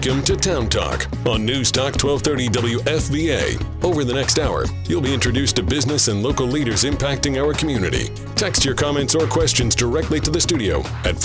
Welcome to Town Talk on News Talk 1230 WFVA. Over the next hour, you'll be introduced to business and local leaders impacting our community. Text your comments or questions directly to the studio at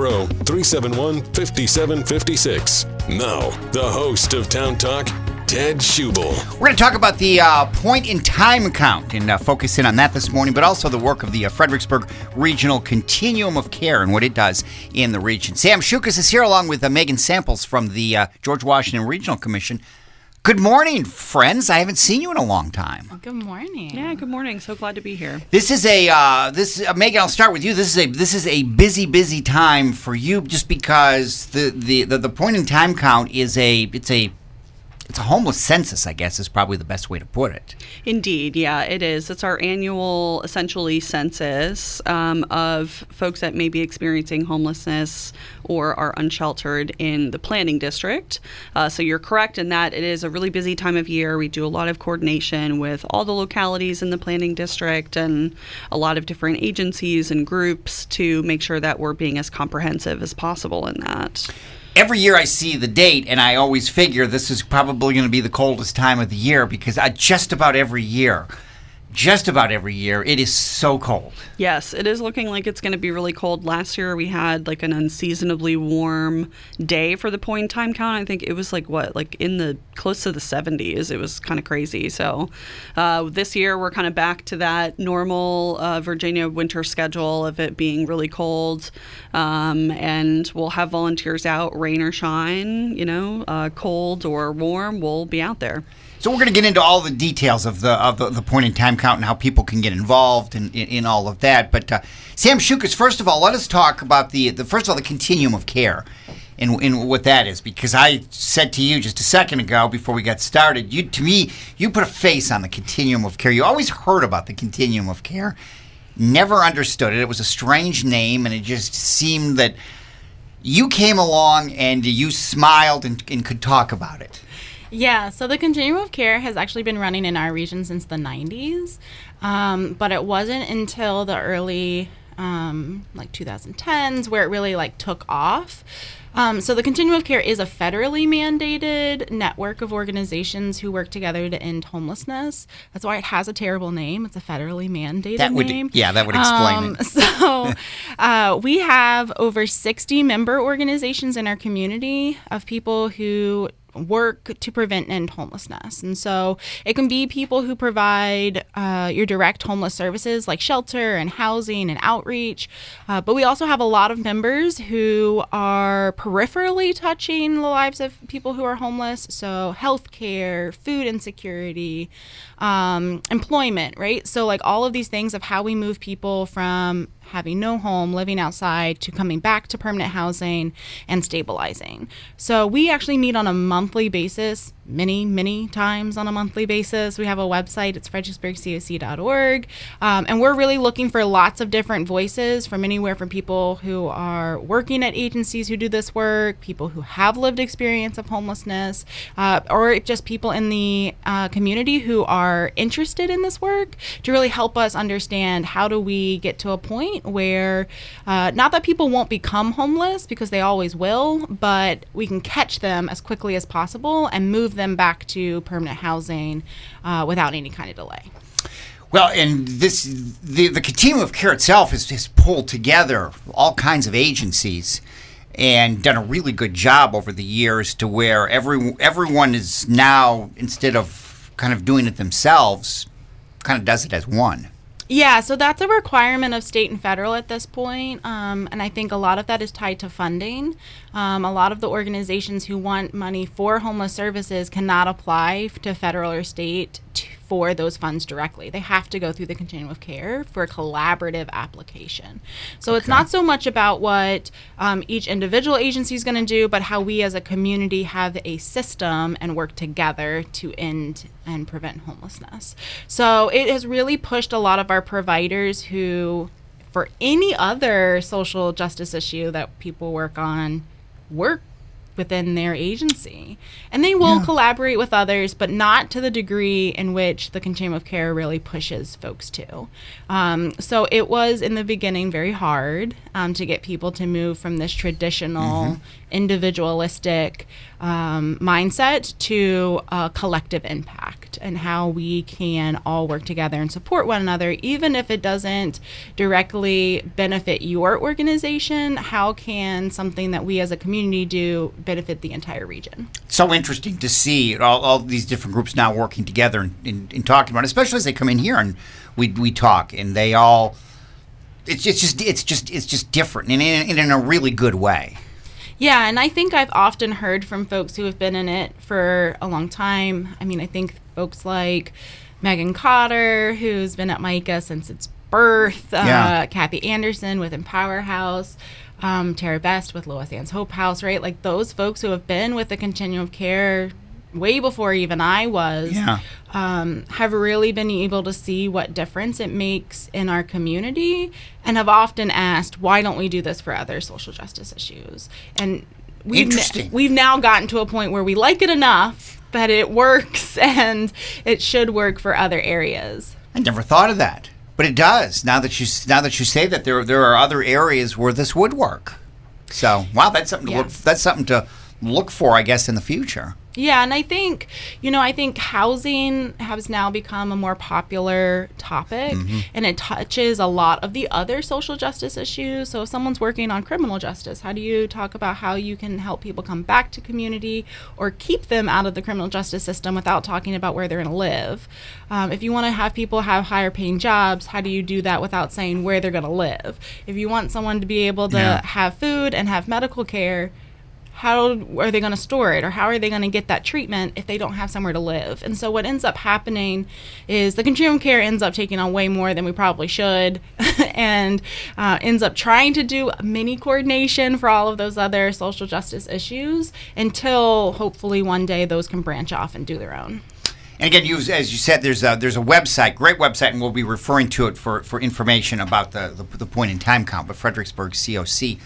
540-371-5756. Now, the host of Town Talk, Ted Schubel. We're going to talk about the point-in-time account and focus in on that this morning, but also the work of the Fredericksburg Regional Continuum of Care and what it does in the region. Sam Shukas is here along with Megan Samples from the George Washington Regional Commission. Good morning, friends. I haven't seen you in a long time. Good morning. Yeah, good morning. So glad to be here. This is Megan, I'll start with you. This is a busy time for you just because the point-in-time count is it's a homeless census, I guess, is probably the best way to put it. Indeed, yeah, it is. It's our annual, essentially, census of folks that may be experiencing homelessness or are unsheltered in the planning district. So you're correct in that it is a really busy time of year. We do a lot of coordination with all the localities in the planning district and a lot of different agencies and groups to make sure that we're being as comprehensive as possible in that. Every year I see the date, and I always figure this is probably going to be the coldest time of the year because just about every year, it is so cold. Yes, it is looking like it's going to be really cold. Last year we had like an unseasonably warm day for the point-in-time count. I think it was like in the close to the 70s. It was kind of crazy. So this year we're kind of back to that normal Virginia winter schedule of it being really cold. And we'll have volunteers out, rain or shine, cold or warm, we'll be out there. So we're going to get into all the details of the point-in-time count and how people can get involved in all of that. But Sam Shukas, first of all, let us talk about the continuum of care and what that is. Because I said to you just a second ago before we got started, you put a face on the continuum of care. You always heard about the continuum of care, never understood it. It was a strange name, and it just seemed that you came along and you smiled and could talk about it. Yeah, so the Continuum of Care has actually been running in our region since the 90s, but it wasn't until the early 2010s where it really took off. So the Continuum of Care is a federally mandated network of organizations who work together to end homelessness. That's why it has a terrible name. It's a federally mandated name. Yeah, that would explain it. So we have over 60 member organizations in our community of people who work to prevent and end homelessness. And so it can be people who provide your direct homeless services like shelter and housing and outreach. But we also have a lot of members who are peripherally touching the lives of people who are homeless. So healthcare, food insecurity, employment, right? So all of these things of how we move people from having no home, living outside, to coming back to permanent housing and stabilizing. So we actually meet on a monthly basis, many times on a monthly basis. We have a website, it's fredericksburgcoc.org, and we're really looking for lots of different voices from anywhere from people who are working at agencies who do this work, people who have lived experience of homelessness, or just people in the community who are interested in this work to really help us understand how do we get to a point where not that people won't become homeless because they always will, but we can catch them as quickly as possible and move them back to permanent housing without any kind of delay. Well, and the continuum of care itself has pulled together all kinds of agencies and done a really good job over the years to where everyone is now, instead of kind of doing it themselves, kind of does it as one. Yeah, so that's a requirement of state and federal at this point, and I think a lot of that is tied to funding. A lot of the organizations who want money for homeless services cannot apply to federal or state for those funds directly. They have to go through the Continuum of Care for a collaborative application. So It's not so much about what each individual agency is going to do, but how we as a community have a system and work together to end and prevent homelessness. So it has really pushed a lot of our providers who, for any other social justice issue that people work on, work within their agency. And they will collaborate with others, but not to the degree in which the Continuum of Care really pushes folks to. So it was, in the beginning, very hard to get people to move from this traditional, individualistic mindset to a collective impact and how we can all work together and support one another, even if it doesn't directly benefit your organization. How can something that we as a community do benefit the entire region? So interesting to see all these different groups now working together and talking about it, especially as they come in here and we talk, and they all it's just different and in a really good way. Yeah, and I think I've often heard from folks who have been in it for a long time. I mean, I think folks like Megan Cotter, who's been at MICA since its birth, Kathy Anderson with Empower House, Tara Best with Lois Ann's Hope House, right? Like those folks who have been with the continuum of care way before even I was, have really been able to see what difference it makes in our community, and have often asked, why don't we do this for other social justice issues? And we've now gotten to a point where we like it enough that it works, and it should work for other areas. I never thought of that, but it does. Now that you say that, there are other areas where this would work. So wow, that's something to look for, I guess, in the future. Yeah, and I think housing has now become a more popular topic, and it touches a lot of the other social justice issues. So if someone's working on criminal justice, how do you talk about how you can help people come back to community or keep them out of the criminal justice system without talking about where they're going to live? If you want to have people have higher paying jobs, how do you do that without saying where they're going to live? If you want someone to be able to have food and have medical care, how are they going to store it, or how are they going to get that treatment if they don't have somewhere to live? And so what ends up happening is the continuum of care ends up taking on way more than we probably should, and ends up trying to do mini coordination for all of those other social justice issues until hopefully one day those can branch off and do their own. And again, as you said, there's a website, great website, and we'll be referring to it for information about the point in time count, but FredericksburgCOC.org,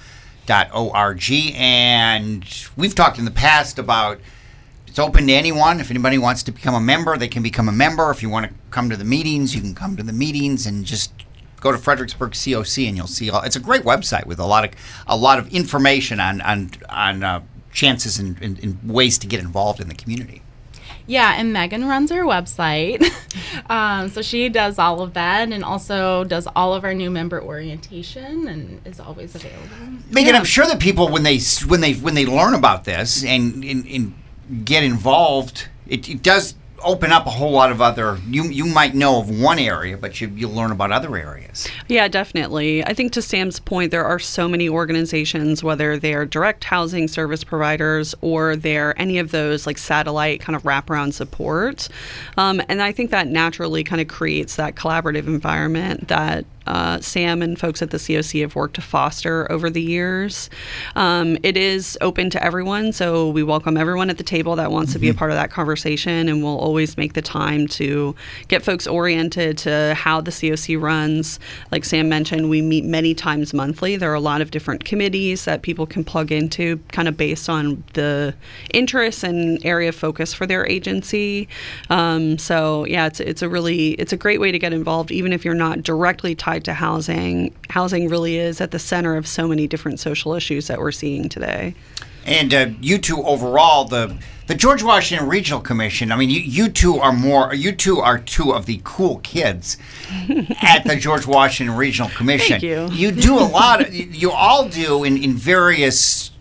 and we've talked in the past about it's open to anyone. If anybody wants to become a member, they can become a member. If you want to come to the meetings, you can come to the meetings, and just go to Fredericksburg COC, and you'll see it's a great website with a lot of information on chances and ways to get involved in the community. Yeah, and Megan runs our website. So she does all of that, and also does all of our new member orientation, and is always available. Megan, I'm sure that people, when they learn about this and get involved, it does open up a whole lot of other. You might know of one area, but you'll learn about other areas. Yeah, definitely. I think to Sam's point, there are so many organizations, whether they're direct housing service providers or they're any of those like satellite kind of wraparound support. And I think that naturally kind of creates that collaborative environment that Sam and folks at the COC have worked to foster over the years. It is open to everyone, so we welcome everyone at the table that wants to be a part of that conversation, and we'll always make the time to get folks oriented to how the COC runs. Like Sam mentioned, we meet many times monthly. There are a lot of different committees that people can plug into kind of based on the interests and area of focus for their agency. So yeah, it's a great way to get involved, even if you're not directly tied to housing. Housing really is at the center of so many different social issues that we're seeing today. And you two overall, the George Washington Regional Commission, I mean, you two are two of the cool kids at the George Washington Regional Commission. Thank you. You do a lot, you all do in various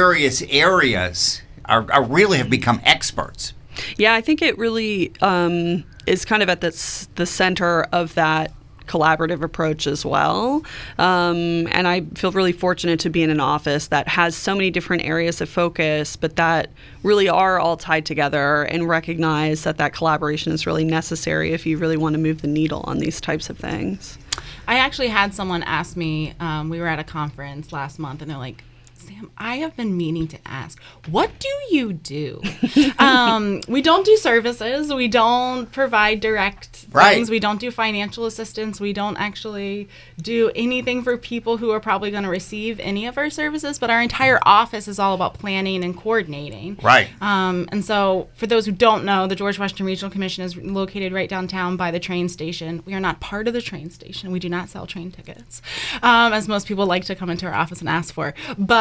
areas, are really have become experts. Yeah, I think it really is kind of at the center of that collaborative approach as well. And I feel really fortunate to be in an office that has so many different areas of focus, but that really are all tied together, and recognize that collaboration is really necessary if you really want to move the needle on these types of things. I actually had someone ask me, we were at a conference last month, and they're like, Sam, I have been meaning to ask, what do you do? We don't do services. We don't provide direct things. We don't do financial assistance. We don't actually do anything for people who are probably going to receive any of our services. But our entire office is all about planning and coordinating. Right. And so for those who don't know, the George Washington Regional Commission is located right downtown by the train station. We are not part of the train station. We do not sell train tickets, as most people like to come into our office and ask for. But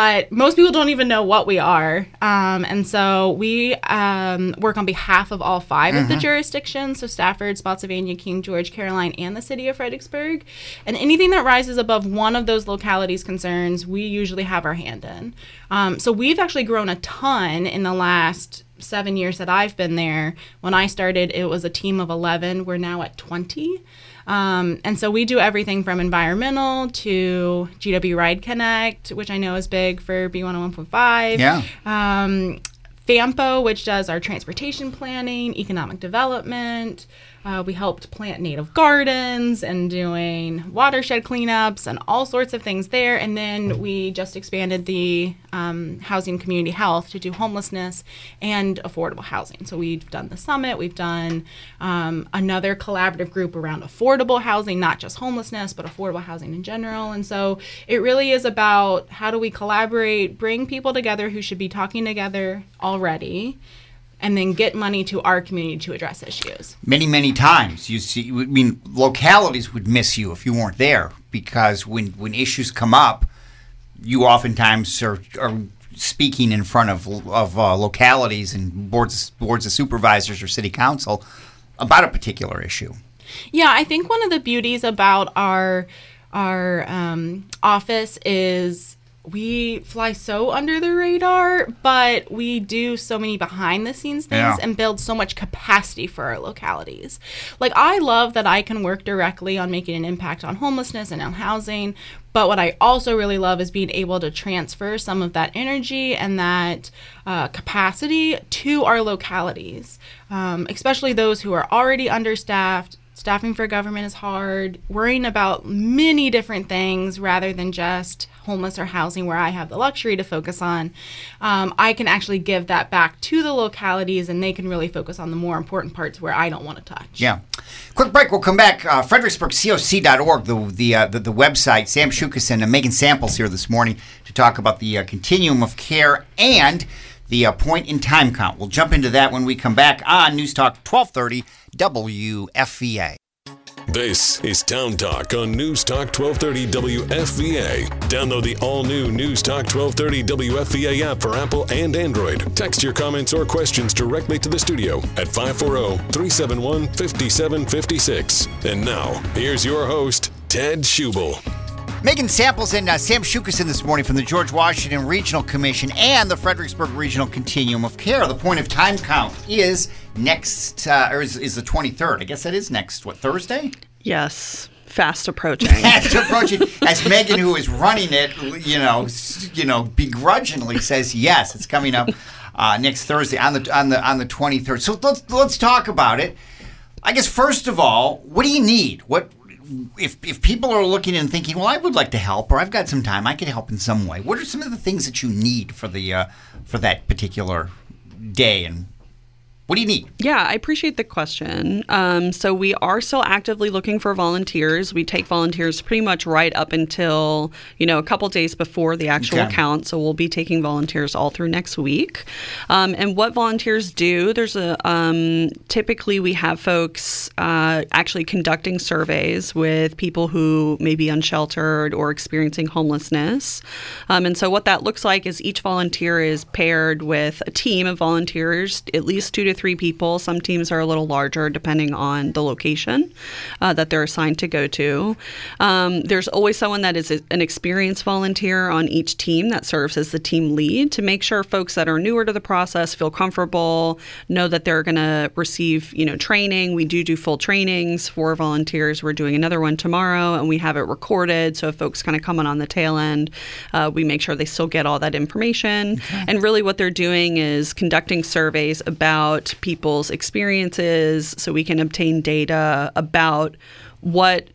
but most people don't even know what we are. And so we work on behalf of all 5 of the jurisdictions, so Stafford, Spotsylvania, King George, Caroline, and the city of Fredericksburg. And anything that rises above one of those localities' concerns, we usually have our hand in. So we've actually grown a ton in the last 7 years that I've been there. When I started, it was a team of 11. We're now at 20. And so we do everything from environmental to GW Ride Connect, which I know is big for B101.5. Yeah. FAMPO, which does our transportation planning, economic development. We helped plant native gardens and doing watershed cleanups and all sorts of things there. And then we just expanded the housing community health to do homelessness and affordable housing. So we've done the summit. We've done another collaborative group around affordable housing, not just homelessness, but affordable housing in general. And so it really is about how do we collaborate, bring people together who should be talking together already, and then get money to our community to address issues. Many, many times you see, I mean, localities would miss you if you weren't there, because when issues come up, you oftentimes are speaking in front of localities and boards of supervisors or city council about a particular issue. Yeah, I think one of the beauties about our office is we fly so under the radar, but we do so many behind the scenes things and build so much capacity for our localities. Like, I love that I can work directly on making an impact on homelessness and on housing, but what I also really love is being able to transfer some of that energy and that capacity to our localities, especially those who are already understaffed. Staffing for government is hard, worrying about many different things rather than just homeless or housing where I have the luxury to focus on. I can actually give that back to the localities, and they can really focus on the more important parts where I don't want to touch. Yeah. Quick break. We'll come back. FredericksburgCOC.org, the website. Sam Shukas and Megan Samples here this morning to talk about the continuum of care and the point in time count. We'll jump into that when we come back on News Talk 1230 WFVA. This is Town Talk on News Talk 1230 WFVA. Download the all-new News Talk 1230 WFVA app for Apple and Android. Text your comments or questions directly to the studio at 540-371-5756. And now, here's your host, Ted Schubel. Megan Samples and Sam Shukas this morning from the George Washington Regional Commission and the Fredericksburg Regional Continuum of Care. The point of time count is next, is the 23rd. I guess that is next, Thursday? Yes. Fast approaching. Fast approaching. As Megan, who is running it, begrudgingly says, yes, it's coming up next Thursday on the 23rd. So let's talk about it. I guess, first of all, what do you need? If people are looking and thinking, well, I would like to help, or I've got some time, I could help in some way. What are some of the things that you need for that particular day, and what do you need? Yeah, I appreciate the question. So we are still actively looking for volunteers. We take volunteers pretty much right up until, a couple days before the actual count. So we'll be taking volunteers all through next week. And what volunteers do, typically we have folks actually conducting surveys with people who may be unsheltered or experiencing homelessness. And so what that looks like is each volunteer is paired with a team of volunteers, at least 2 to 3 people. Some teams are a little larger depending on the location that they're assigned to go to. There's always someone that is an experienced volunteer on each team that serves as the team lead to make sure folks that are newer to the process feel comfortable, know that they're going to receive, training. We do full trainings for volunteers. We're doing another one tomorrow, and we have it recorded. So if folks kind of come on the tail end, we make sure they still get all that information. Okay. And really what they're doing is conducting surveys about people's experiences so we can obtain data about what,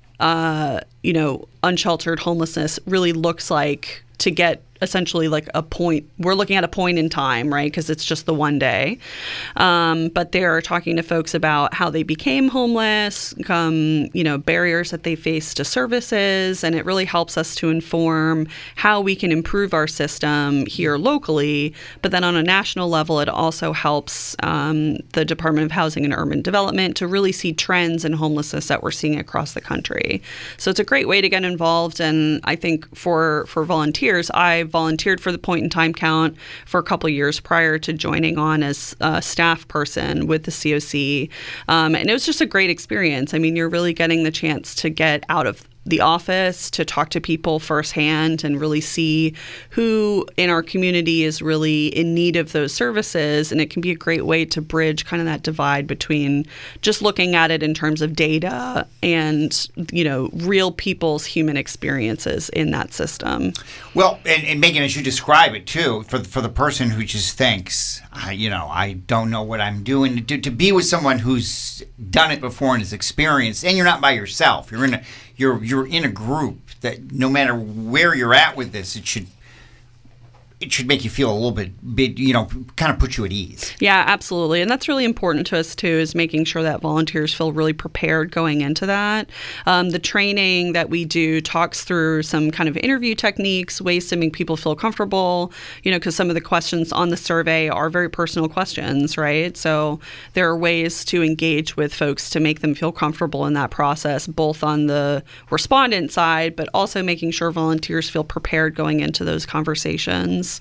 unsheltered homelessness really looks like to get essentially like a point. We're looking at a point in time, right? Because it's just the one day. But they're talking to folks about how they became homeless, barriers that they face to services. And it really helps us to inform how we can improve our system here locally. But then on a national level, it also helps the Department of Housing and Urban Development to really see trends in homelessness that we're seeing across the country. So it's a great way to get involved. And I think for volunteers, I've volunteered for the point in time count for a couple of years prior to joining on as a staff person with the COC. And it was just a great experience. I mean, you're really getting the chance to get out of the office, to talk to people firsthand and really see who in our community is really in need of those services. And it can be a great way to bridge kind of that divide between just looking at it in terms of data and, you know, real people's human experiences in that system. Well, and Megan, as you describe it too, for the person who just thinks, I don't know what I'm doing, to be with someone who's done it before and is experienced, and you're not by yourself. You're in a group that no matter where you're at with this, it should make you feel a little bit, kind of put you at ease. Yeah, absolutely. And that's really important to us, too, is making sure that volunteers feel really prepared going into that. The training that we do talks through some kind of interview techniques, ways to make people feel comfortable, because some of the questions on the survey are very personal questions, right? So there are ways to engage with folks to make them feel comfortable in that process, both on the respondent side, but also making sure volunteers feel prepared going into those conversations.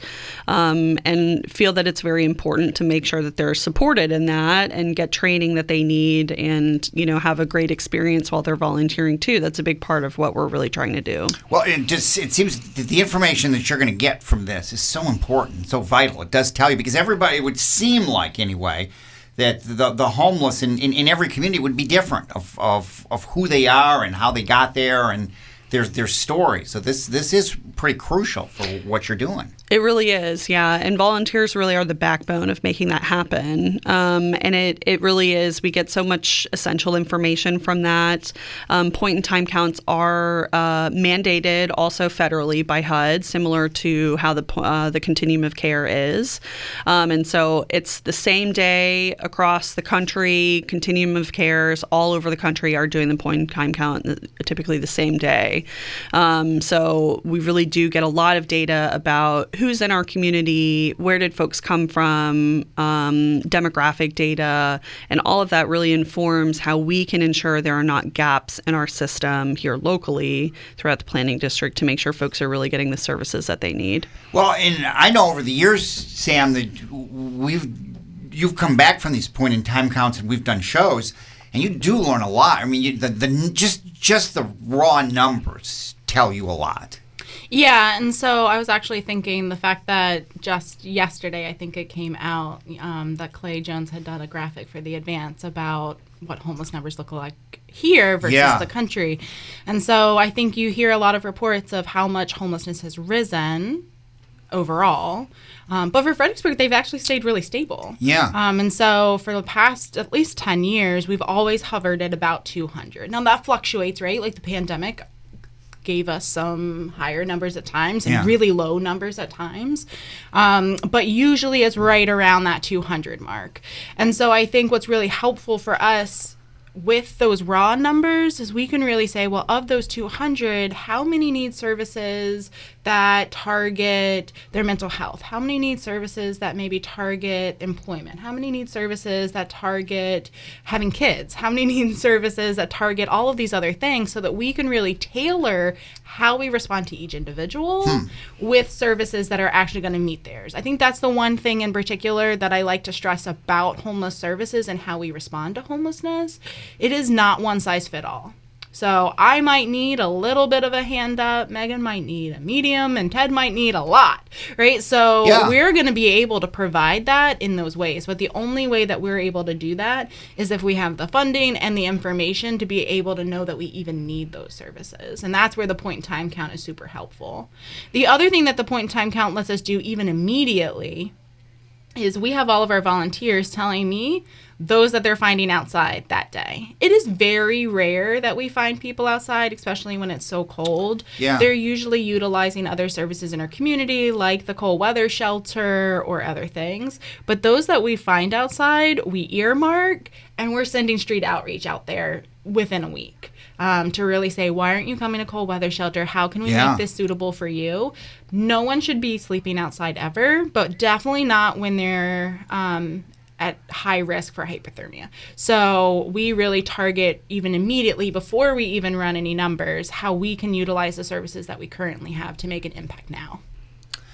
And feel that it's very important to make sure that they're supported in that and get training that they need and, have a great experience while they're volunteering too. That's a big part of what we're really trying to do. Well, it seems that the information that you're going to get from this is so important, so vital. It does tell you, because everybody, it would seem like anyway, that the homeless in every community would be different of who they are and how they got there and their story. So this is pretty crucial for what you're doing. It really is, yeah. And volunteers really are the backbone of making that happen. And it really is. We get so much essential information from that. Point-in-time counts are mandated also federally by HUD, similar to how the continuum of care is. And so it's the same day across the country. Continuum of cares all over the country are doing the point-in-time count typically the same day. So we really do get a lot of data about who's in our community, where did folks come from, demographic data, and all of that really informs how we can ensure there are not gaps in our system here locally throughout the planning district to make sure folks are really getting the services that they need. Well, and I know over the years, Sam, that you've come back from these point-in-time counts and we've done shows, and you do learn a lot. I mean, just the raw numbers tell you a lot. Yeah, and so I was actually thinking the fact that just yesterday, I think it came out that Clay Jones had done a graphic for the Advance about what homeless numbers look like here versus the country. And so I think you hear a lot of reports of how much homelessness has risen overall. But for Fredericksburg, they've actually stayed really stable. Yeah. And so for the past at least 10 years, we've always hovered at about 200. Now that fluctuates, right? Like the pandemic gave us some higher numbers at times and really low numbers at times. But usually it's right around that 200 mark. And so I think what's really helpful for us with those raw numbers is we can really say, well, of those 200, how many need services that target their mental health? How many need services that maybe target employment? How many need services that target having kids? How many need services that target all of these other things so that we can really tailor how we respond to each individual with services that are actually going to meet theirs? I think that's the one thing in particular that I like to stress about homeless services and how we respond to homelessness. It is not one size fit all. So I might need a little bit of a hand up, Megan might need a medium, and Ted might need a lot, right? So we're going to be able to provide that in those ways. But the only way that we're able to do that is if we have the funding and the information to be able to know that we even need those services. And that's where the point-in-time count is super helpful. The other thing that the point-in-time count lets us do even immediately is we have all of our volunteers telling me those that they're finding outside that day. It is very rare that we find people outside, especially when it's so cold. Yeah. They're usually utilizing other services in our community, like the cold weather shelter or other things. But those that we find outside, we earmark, and we're sending street outreach out there within a week. To really say, why aren't you coming to cold weather shelter? How can we make this suitable for you? No one should be sleeping outside ever, but definitely not when they're at high risk for hypothermia. So we really target even immediately before we even run any numbers, how we can utilize the services that we currently have to make an impact now.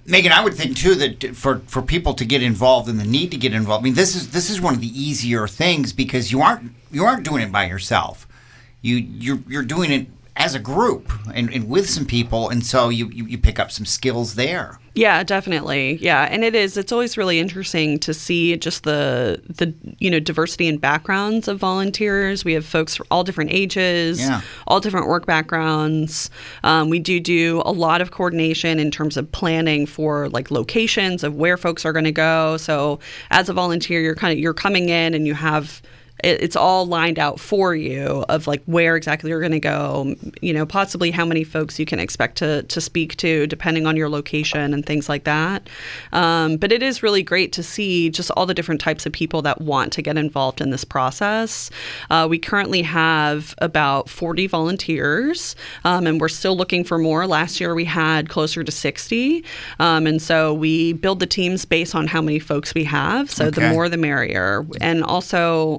Megan, I would think too that for people to get involved and the need to get involved, I mean, this is one of the easier things because you aren't doing it by yourself. You're doing it as a group and with some people, and so you pick up some skills there. Yeah, definitely. Yeah, and it's always really interesting to see just the diversity and backgrounds of volunteers. We have folks from all different ages, all different work backgrounds. We do a lot of coordination in terms of planning for like locations of where folks are going to go. So as a volunteer, you're coming in and you have it's all lined out for you of like where exactly you're going to go, possibly how many folks you can expect to speak to depending on your location and things like that. But it is really great to see just all the different types of people that want to get involved in this process. We currently have about 40 volunteers, and we're still looking for more. Last year we had closer to 60. And so we build the teams based on how many folks we have. So the more the merrier. And also,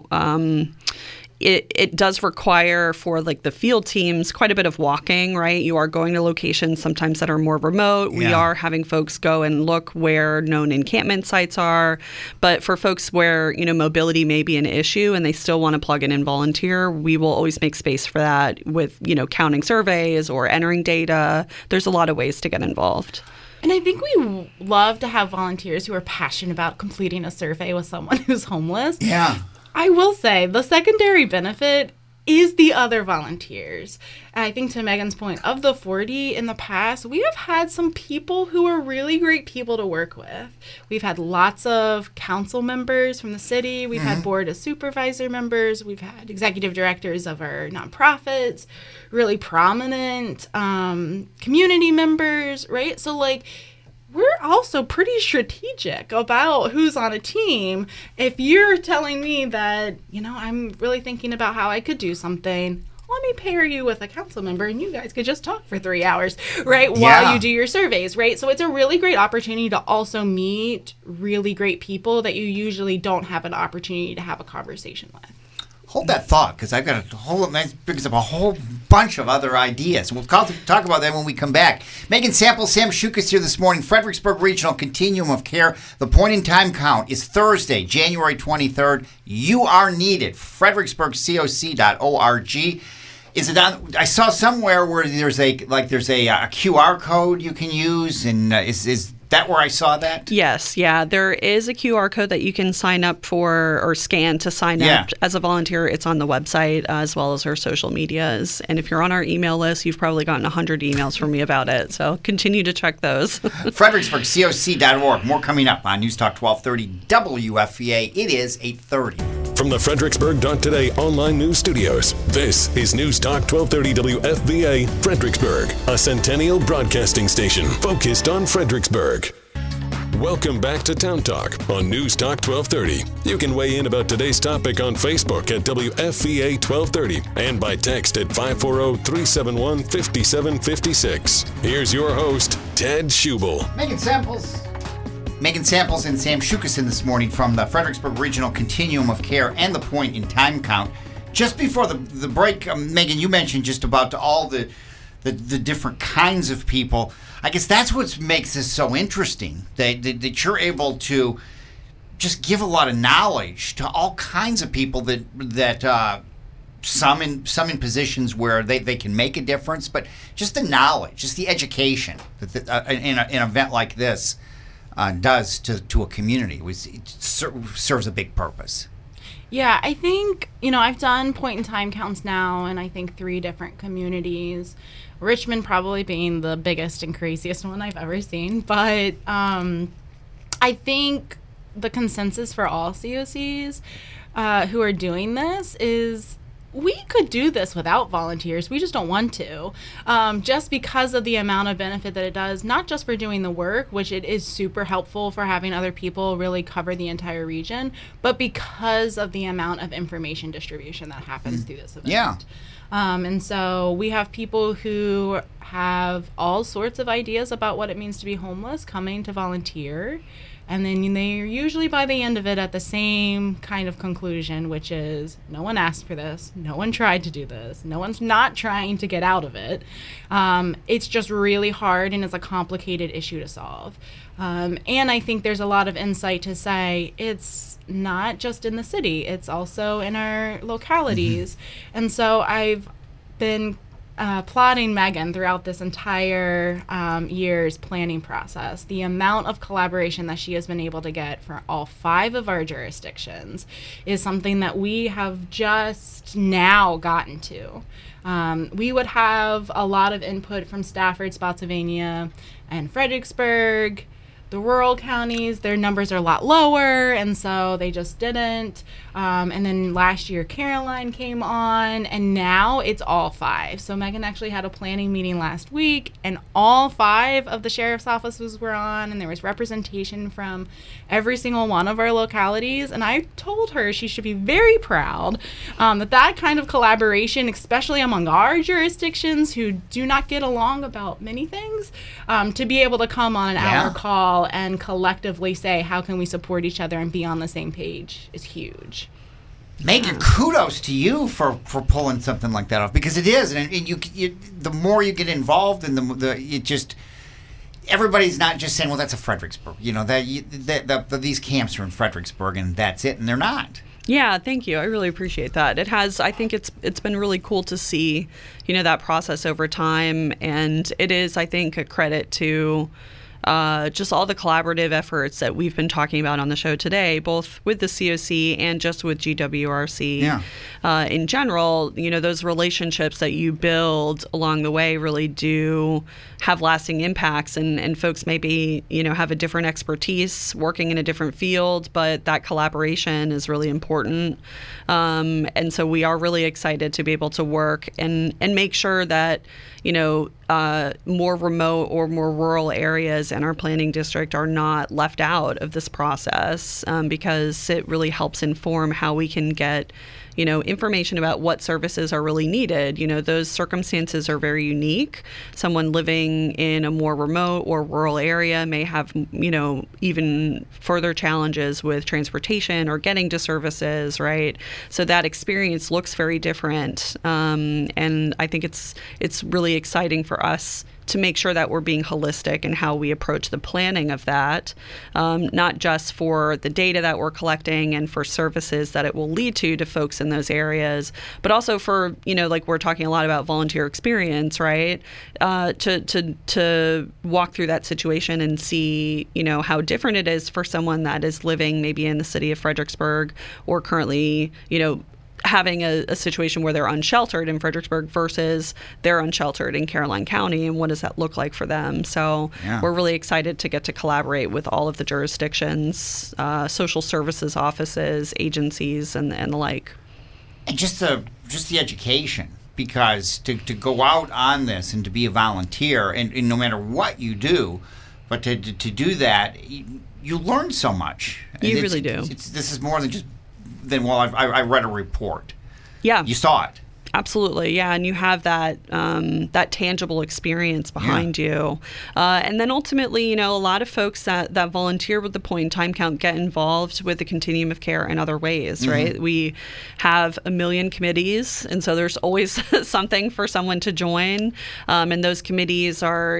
it does require for like the field teams quite a bit of walking, right? You are going to locations sometimes that are more remote. Yeah. We are having folks go and look where known encampment sites are. But for folks where, mobility may be an issue and they still want to plug in and volunteer, we will always make space for that with, counting surveys or entering data. There's a lot of ways to get involved. And I think we love to have volunteers who are passionate about completing a survey with someone who's homeless. Yeah. I will say the secondary benefit is the other volunteers. And I think to Megan's point, of the 40 in the past, we have had some people who are really great people to work with. We've had lots of council members from the city. We've had board of supervisor members. We've had executive directors of our nonprofits, really prominent community members, right? So we're also pretty strategic about who's on a team. If you're telling me that, I'm really thinking about how I could do something, let me pair you with a council member and you guys could just talk for 3 hours, right, while you do your surveys, right? So it's a really great opportunity to also meet really great people that you usually don't have an opportunity to have a conversation with. Hold that thought, because I've got that brings up a whole bunch of other ideas. We'll talk about that when we come back. Megan Sample, Sam Shukas here this morning. Fredericksburg Regional Continuum of Care. The point in time count is Thursday, January 23rd. You are needed. FredericksburgCoc.org. Is it on? I saw somewhere where there's a QR code you can use, and is that where I saw that? Yes, yeah. There is a QR code that you can sign up for or scan to sign up as a volunteer. It's on the website as well as our social medias. And if you're on our email list, you've probably gotten 100 emails from me about it. So continue to check those. FredericksburgCoc.org. More coming up on News Talk 1230 WFVA. It is 8:30. From the Fredericksburg.Today online news studios, this is News Talk 1230 WFVA Fredericksburg, a Centennial broadcasting station focused on Fredericksburg. Welcome back to Town Talk on News Talk 1230. You can weigh in about today's topic on Facebook at WFVA 1230 and by text at 540-371-5756. Here's your host, Ted Schubel. Megan Samples and Sam Shukas this morning from the Fredericksburg Regional Continuum of Care and the Point in Time Count. Just before the break, Megan, you mentioned just about all the different kinds of people. I guess that's what makes this so interesting, that you're able to just give a lot of knowledge to all kinds of people that some in positions where they can make a difference, but just the knowledge, just the education that in an event like this does to a community. It serves a big purpose. Yeah, I think, I've done point in time counts now in I think 3 different communities. Richmond probably being the biggest and craziest one I've ever seen. But I think the consensus for all COCs who are doing this is we could do this without volunteers. We just don't want to. Just because of the amount of benefit that it does, not just for doing the work, which it is super helpful for having other people really cover the entire region, but because of the amount of information distribution that happens through this event. Yeah. And so we have people who have all sorts of ideas about what it means to be homeless coming to volunteer. And then they're usually by the end of it at the same kind of conclusion, which is no one asked for this, no one tried to do this, no one's not trying to get out of it. It's just really hard and it's a complicated issue to solve. And I think there's a lot of insight to say it's not just in the city, it's also in our localities. And so I've been applauding Megan throughout this entire year's planning process. The amount of collaboration that she has been able to get for all 5 of our jurisdictions is something that we have just now gotten to. We would have a lot of input from Stafford, Spotsylvania, and Fredericksburg. The rural counties, their numbers are a lot lower, and so they just didn't. And then last year, Caroline came on, and now it's all 5. So Megan actually had a planning meeting last week, and all 5 of the sheriff's offices were on, and there was representation from every single one of our localities. And I told her she should be very proud that kind of collaboration, especially among our jurisdictions who do not get along about many things, to be able to come on an hour call and collectively say how can we support each other and be on the same page is huge. Megan, kudos to you for pulling something like that off, because it is, and you the more you get involved in everybody's not just saying, well, that's a Fredericksburg, these camps are in Fredericksburg and that's it, and they're not. Yeah, thank you. I really appreciate that. I think it's been really cool to see, that process over time, and it is, I think, a credit to just all the collaborative efforts that we've been talking about on the show today, both with the COC and just with GWRC. Yeah. In general, those relationships that you build along the way really do have lasting impacts, and folks maybe, have a different expertise working in a different field, but that collaboration is really important. And so we are really excited to be able to work and make sure that, more remote or more rural areas in our planning district are not left out of this process, because it really helps inform how we can get, information about what services are really needed. Those circumstances are very unique. Someone living in a more remote or rural area may have, even further challenges with transportation or getting to services, right? So that experience looks very different. And I think it's really exciting for us to make sure that we're being holistic in how we approach the planning of that, not just for the data that we're collecting and for services that it will lead to folks in those areas, but also for, like we're talking a lot about volunteer experience, right? To walk through that situation and see, how different it is for someone that is living maybe in the city of Fredericksburg or currently, having a situation where they're unsheltered in Fredericksburg versus they're unsheltered in Caroline County, and what does that look like for them? So we're really excited to get to collaborate with all of the jurisdictions, social services offices, agencies, and the like. And just the education, because to go out on this and to be a volunteer, and no matter what you do, but to do that, you learn so much. You really do. This is more than just I read a report. Yeah. You saw it. Absolutely, yeah, and you have that tangible experience behind you, and then ultimately, a lot of folks that volunteer with the point in time count get involved with the continuum of care in other ways, right? We have a million committees, and so there's always something for someone to join, and those committees are,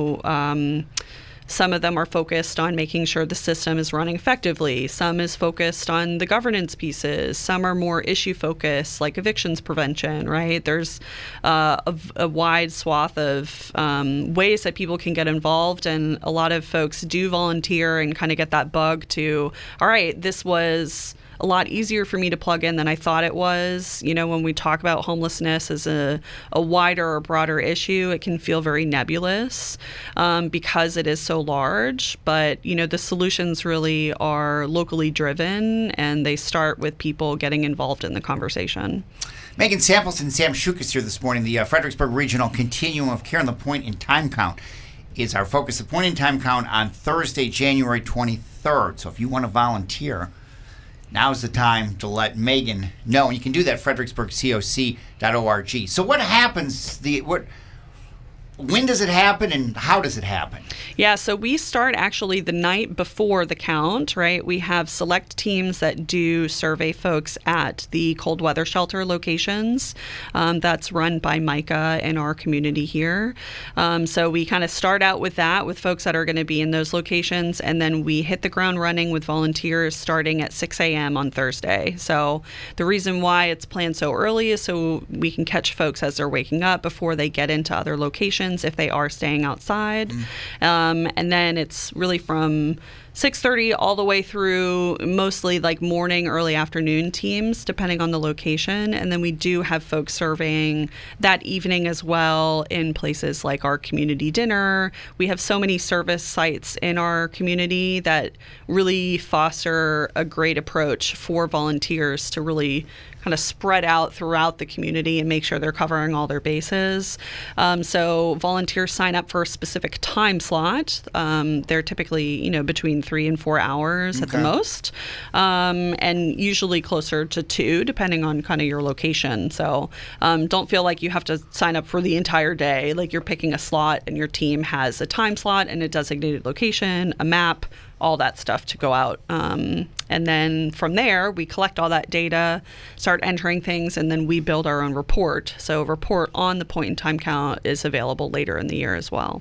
some of them are focused on making sure the system is running effectively. Some is focused on the governance pieces. Some are more issue focused, like evictions prevention, right? There's a wide swath of ways that people can get involved, and a lot of folks do volunteer and kind of get that bug to, all right, this was a lot easier for me to plug in than I thought it was. When we talk about homelessness as a wider or broader issue, it can feel very nebulous because it is so large. But, the solutions really are locally driven, and they start with people getting involved in the conversation. Megan Samples and Sam Shukas here this morning. The Fredericksburg Regional Continuum of Care and the Point in Time Count is our focus. The Point in Time Count on Thursday, January 23rd. So if you want to volunteer, now's the time to let Megan know. And you can do that at fredericksburgcoc.org. So what happens, when does it happen and how does it happen? Yeah, so we start actually the night before the count, right? We have select teams that do survey folks at the cold weather shelter locations. That's run by Micah in our community here. So we kind of start out with that, with folks that are going to be in those locations, and then we hit the ground running with volunteers starting at 6 a.m. on Thursday. So the reason why it's planned so early is so we can catch folks as they're waking up before they get into other locations if they are staying outside. And then it's really from 6:30 all the way through mostly like morning, early afternoon teams, depending on the location. And then we do have folks surveying that evening as well in places like our community dinner. We have so many service sites in our community that really foster a great approach for volunteers to really kind of spread out throughout the community and make sure they're covering all their bases. So volunteers sign up for a specific time slot. They're typically, between 3 and 4 hours at the most, and usually closer to 2, depending on kind of your location. So don't feel like you have to sign up for the entire day. Like you're picking a slot and your team has a time slot and a designated location, a map, all that stuff to go out. And then from there, we collect all that data, start entering things, and then we build our own report. So a report on the point in time count is available later in the year as well.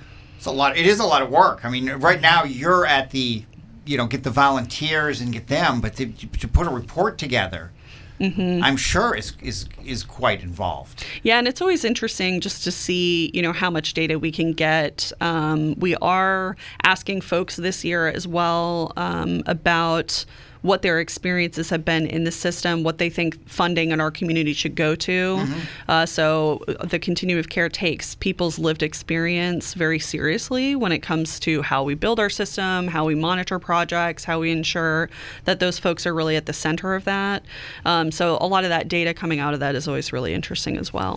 It is a lot of work. I mean, right now you're at the, get the volunteers and get them, but to put a report together, I'm sure is quite involved. Yeah, and it's always interesting just to see, how much data we can get. We are asking folks this year as well about what their experiences have been in the system, what they think funding in our community should go to. So the continuum of care takes people's lived experience very seriously when it comes to how we build our system, how we monitor projects, how we ensure that those folks are really at the center of that. So a lot of that data coming out of that is always really interesting as well.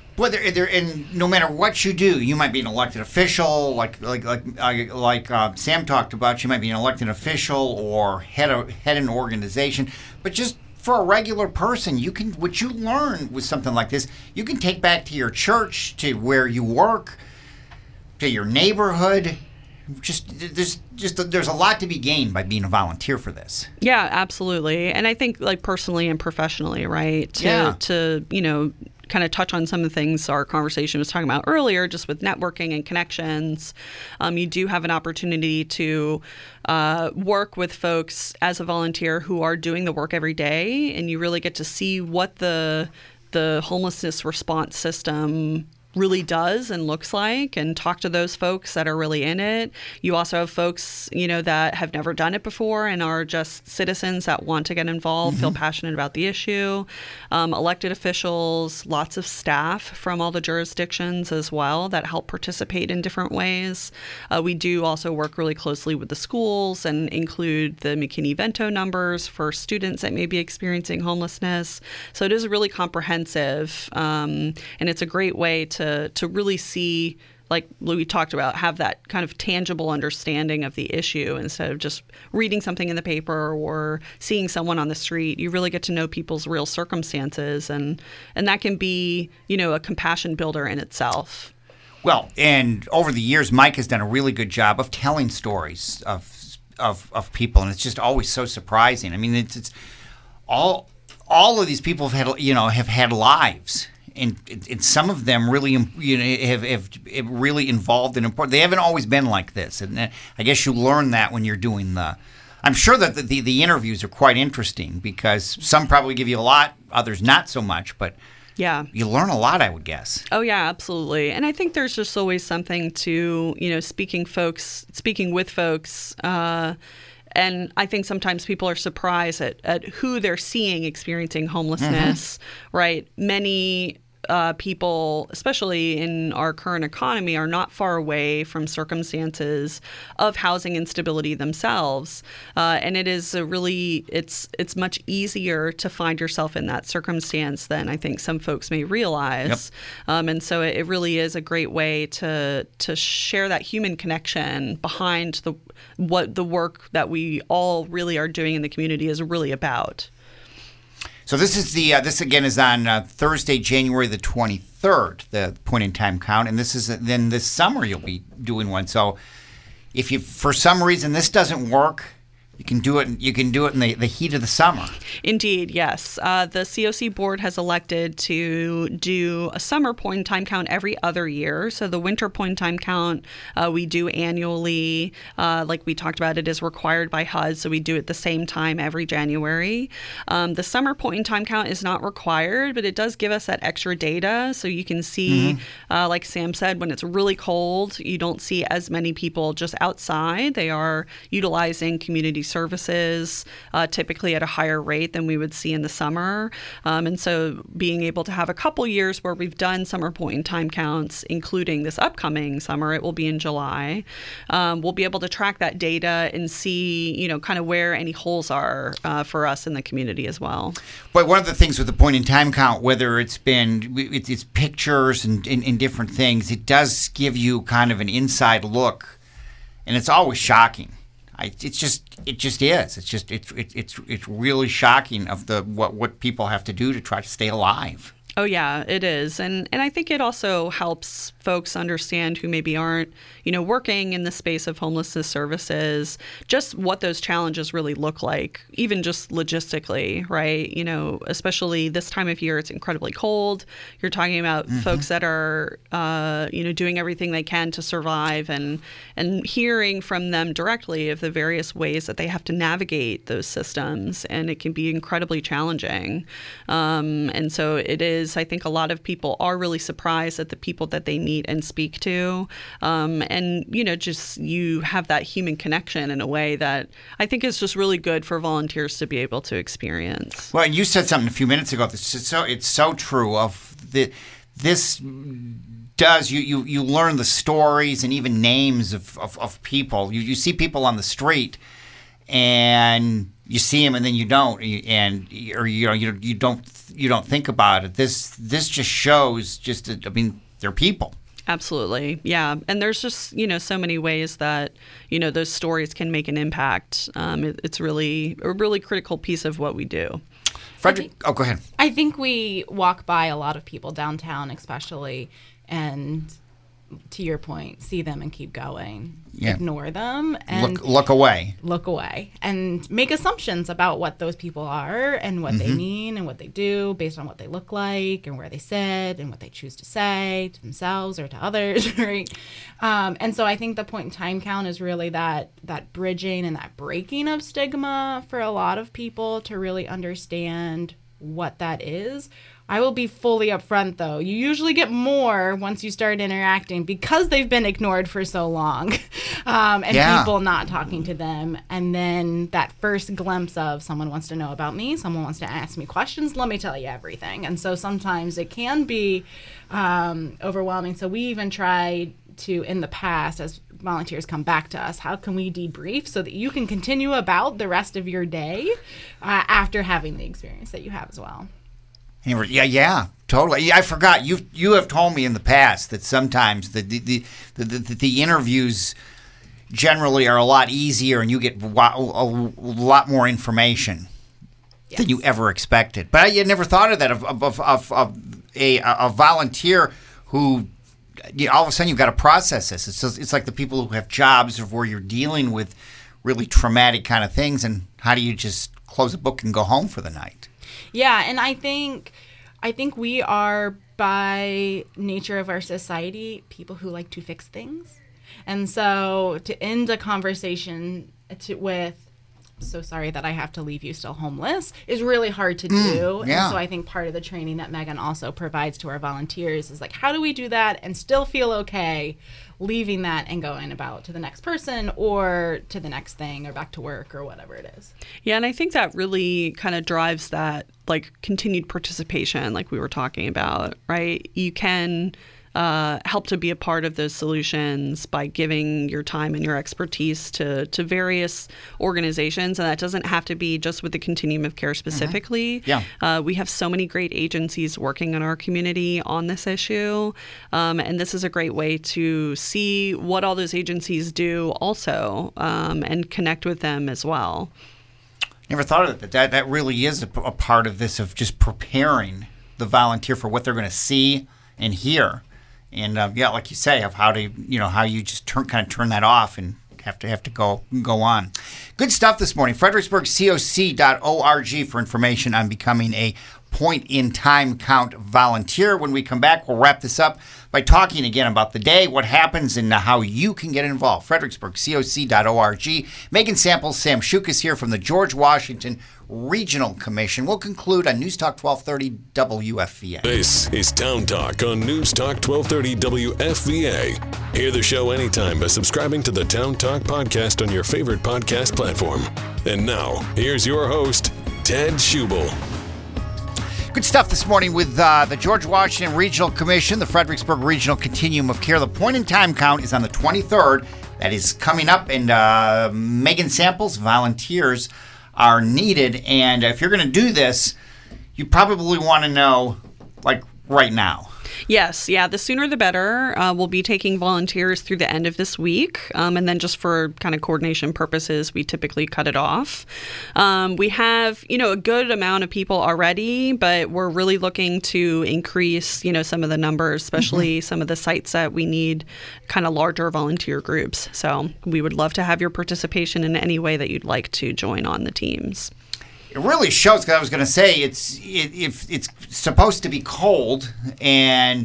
And no matter what you do, you might be an elected official, like Sam talked about. You might be an elected official or head an organization. But just for a regular person, what you learn with something like this, you can take back to your church, to where you work, to your neighborhood. There's a lot to be gained by being a volunteer for this. Yeah, absolutely. And I think like personally and professionally, right? To kind of touch on some of the things our conversation was talking about earlier, just with networking and connections. You do have an opportunity to work with folks as a volunteer who are doing the work every day, and you really get to see what the homelessness response system really does and looks like, and talk to those folks that are really in it. You also have folks, that have never done it before and are just citizens that want to get involved, feel passionate about the issue. Elected officials, lots of staff from all the jurisdictions as well that help participate in different ways. We do also work really closely with the schools and include the McKinney-Vento numbers for students that may be experiencing homelessness. So it is really comprehensive, and it's a great way to really see, like Louis talked about, have that kind of tangible understanding of the issue instead of just reading something in the paper or seeing someone on the street. You really get to know people's real circumstances, and that can be, a compassion builder in itself. Well, and over the years, Mike has done a really good job of telling stories of people, and it's just always so surprising. I mean, it's all of these people have had lives. And some of them really, have really involved in important. They haven't always been like this, and I guess you learn that when you're doing I'm sure that the interviews are quite interesting because some probably give you a lot, others not so much, but yeah, you learn a lot, I would guess. Oh yeah, absolutely. And I think there's just always something to speaking with folks. And I think sometimes people are surprised at who they're seeing experiencing homelessness, right? Many people, especially in our current economy, are not far away from circumstances of housing instability themselves. And it is it's much easier to find yourself in that circumstance than I think some folks may realize. Yep. And so it really is a great way to share that human connection behind what the work that we all really are doing in the community is really about. So this is this again is on Thursday, January the 23rd, the point in time count, and this is then this summer you'll be doing one. So if you for some reason this doesn't work, you can do it. You can do it in the heat of the summer. Indeed, yes. The COC board has elected to do a summer point in time count every other year. So the winter point in time count we do annually. Like we talked about, it is required by HUD, so we do it the same time every January. The summer point in time count is not required, but it does give us that extra data, so you can see, like Sam said, when it's really cold, you don't see as many people just outside. They are utilizing community services, typically at a higher rate than we would see in the summer. And so being able to have a couple years where we've done summer point in time counts, including this upcoming summer, it will be in July, we'll be able to track that data and see, kind of where any holes are for us in the community as well. But one of the things with the point in time count, whether it's pictures and different things, it does give you kind of an inside look, and it's always shocking. It just is. It's really shocking of what people have to do to try to stay alive. Oh, yeah, it is. And I think it also helps folks understand who maybe aren't, working in the space of homelessness services, just what those challenges really look like, even just logistically, right? Especially this time of year, it's incredibly cold. You're talking about folks that are, doing everything they can to survive and hearing from them directly of the various ways that they have to navigate those systems. And it can be incredibly challenging. And so it is, I think a lot of people are really surprised at the people that they meet and speak to. And, just you have that human connection in a way that I think is just really good for volunteers to be able to experience. Well, you said something a few minutes ago. It's so true. This does you learn the stories and even names of people. You see people on the street, and you see them, and then you don't, you don't think about it. This just shows they're people. Absolutely. Yeah. And there's just, so many ways that, those stories can make an impact. It's really a really critical piece of what we do. Frederick, go ahead. I think we walk by a lot of people downtown, especially, and to your point, see them and keep going. Yeah. Ignore them and look away. Look away and make assumptions about what those people are and what they mean and what they do based on what they look like and where they sit and what they choose to say to themselves or to others, right? And so I think the point in time count is really that bridging and that breaking of stigma for a lot of people to really understand what that is. I will be fully upfront, though. You usually get more once you start interacting because they've been ignored for so long people not talking to them. And then that first glimpse of someone wants to know about me, someone wants to ask me questions, let me tell you everything. And so sometimes it can be overwhelming. So we even try to, in the past, as volunteers come back to us, how can we debrief so that you can continue about the rest of your day after having the experience that you have as well. Yeah, totally. I forgot. You have told me in the past that sometimes the interviews generally are a lot easier, and you get a lot more information than you ever expected. But I had never thought of that of a volunteer who all of a sudden you've got to process this. It's like the people who have jobs or where you're dealing with really traumatic kind of things, and how do you just close a book and go home for the night? Yeah, and I think we are, by nature of our society, people who like to fix things. And so to end a conversation with, so sorry that I have to leave you still homeless, is really hard to do. Yeah. And so I think part of the training that Megan also provides to our volunteers is like, how do we do that and still feel okay leaving that and going about to the next person or to the next thing or back to work or whatever it is. Yeah, and I think that really kind of drives that continued participation like we were talking about, right? You can help to be a part of those solutions by giving your time and your expertise to various organizations. And that doesn't have to be just with the Continuum of Care specifically. Yeah. We have so many great agencies working in our community on this issue. And this is a great way to see what all those agencies do also and connect with them as well. Never thought of it. That really is a part of this, of just preparing the volunteer for what they're going to see and hear. And like you say, of how you just kind of turn that off and have to go on. Good stuff this morning. FredericksburgCoc.org for information on becoming a point-in-time count volunteer. When we come back, we'll wrap this up by talking again about the day, what happens, and how you can get involved. FredericksburgCoc.org. Megan Samples, Sam Shukas here from the George Washington Regional Commission. We'll conclude on News Talk 1230 WFVA. This is Town Talk on News Talk 1230 WFVA. Hear the show anytime by subscribing to the Town Talk podcast on your favorite podcast platform. And now, here's your host, Ted Schubel. Good stuff this morning with the George Washington Regional Commission, the Fredericksburg Regional Continuum of Care. The point-in-time count is on the 23rd. That is coming up, and Megan Samples, volunteers are needed. And if you're going to do this, you probably want to know, like, right now. Yes, the sooner the better. We'll be taking volunteers through the end of this week, and then just for kind of coordination purposes, we typically cut it off. We have, a good amount of people already, but we're really looking to increase, some of the numbers, especially some of the sites that we need kind of larger volunteer groups. So we would love to have your participation in any way that you'd like to join on the teams. It really shows, because I was going to say, if it's supposed to be cold, and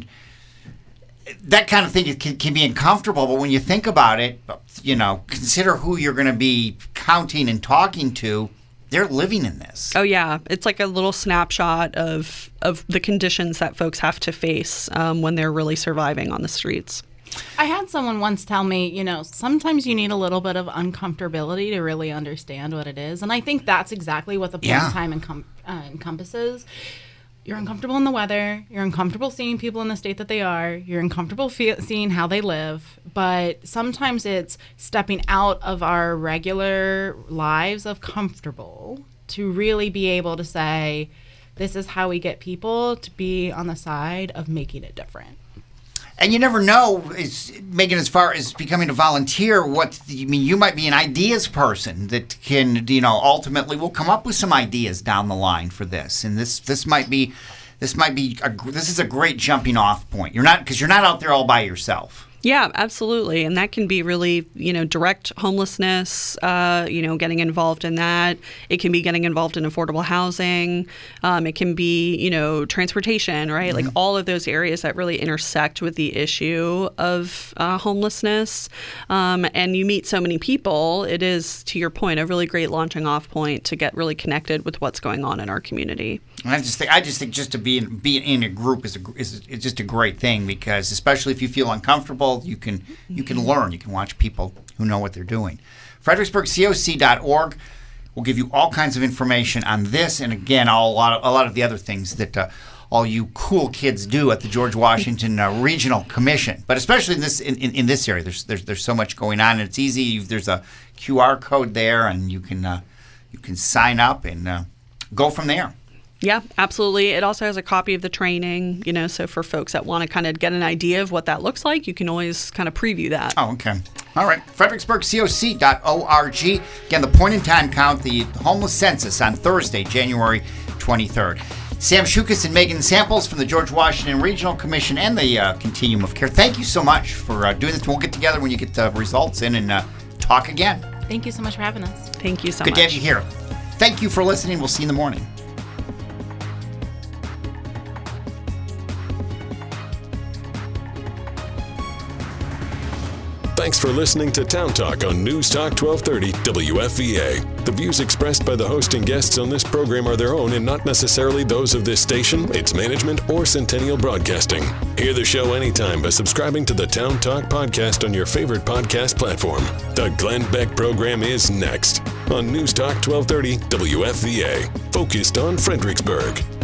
that kind of thing can be uncomfortable, but when you think about it, consider who you're going to be counting and talking to. They're living in this. Oh, yeah. It's like a little snapshot of the conditions that folks have to face when they're really surviving on the streets. I had someone once tell me, sometimes you need a little bit of uncomfortability to really understand what it is. And I think that's exactly what the point in time encompasses. You're uncomfortable in the weather. You're uncomfortable seeing people in the state that they are. You're uncomfortable seeing how they live. But sometimes it's stepping out of our regular lives of comfortable to really be able to say, this is how we get people to be on the side of making it different. And you never know, Megan, as far as becoming a volunteer, you might be an ideas person that can, ultimately will come up with some ideas down the line for this. And this is a great jumping off point. You're not out there all by yourself. Yeah, absolutely. And that can be really, direct homelessness, getting involved in that. It can be getting involved in affordable housing. It can be, transportation, right? Mm-hmm. Like all of those areas that really intersect with the issue of homelessness. And you meet so many people. It is, to your point, a really great launching off point to get really connected with what's going on in our community. And I just think just to be in a group is just a great thing, because especially if you feel uncomfortable, you can learn. You can watch people who know what they're doing. FredericksburgCoc.org will give you all kinds of information on this, and again, a lot of the other things that all you cool kids do at the George Washington Regional Commission. But especially in this area, there's so much going on, and it's easy. There's a QR code there, and you can sign up and go from there. Yeah, absolutely. It also has a copy of the training, so for folks that want to kind of get an idea of what that looks like, you can always kind of preview that. Oh, okay. All right. FredericksburgCoc.org. Again, the point-in-time count, the homeless census on Thursday, January 23rd. Sam Shukas and Megan Samples from the George Washington Regional Commission and the Continuum of Care. Thank you so much for doing this. We'll get together when you get the results in and talk again. Thank you so much for having us. Thank you so much. much. Good to have you here. Thank you for listening. We'll see you in the morning. Thanks for listening to Town Talk on News Talk 1230 WFVA. The views expressed by the host and guests on this program are their own and not necessarily those of this station, its management, or Centennial Broadcasting. Hear the show anytime by subscribing to the Town Talk podcast on your favorite podcast platform. The Glenn Beck program is next on News Talk 1230 WFVA, focused on Fredericksburg.